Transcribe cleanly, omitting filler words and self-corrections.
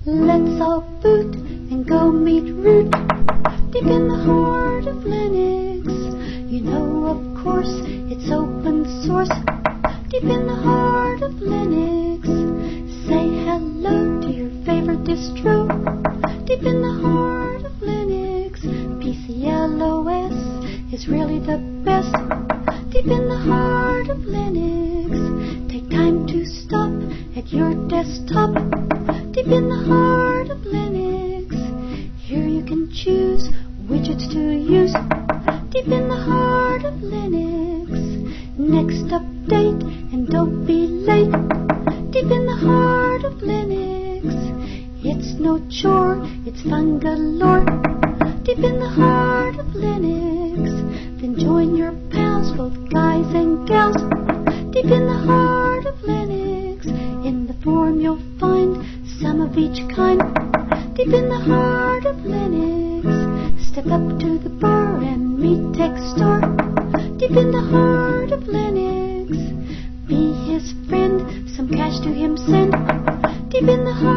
Let's all boot and go meet Root, deep in the heart of Linux. You know, of course, it's open source, deep in the heart of Linux. Say hello to your favorite distro, deep in the heart of Linux. PCLOS is really the best, deep in the heart of Linux. Take time to stop at your desktop, deep in the heart of Linux. Here you can choose widgets to use, deep in the heart of Linux. Next update and don't be late, deep in the heart of Linux. It's no chore, it's fun galore, deep in the heart of Linux. Then join your pals, both guys and gals, deep in the heart of Linux. In the forum you'll find some of each kind, deep in the heart of Linux. Step up to the bar and meet Techstore, deep in the heart of Linux. Be his friend, some cash to him send, deep in the heart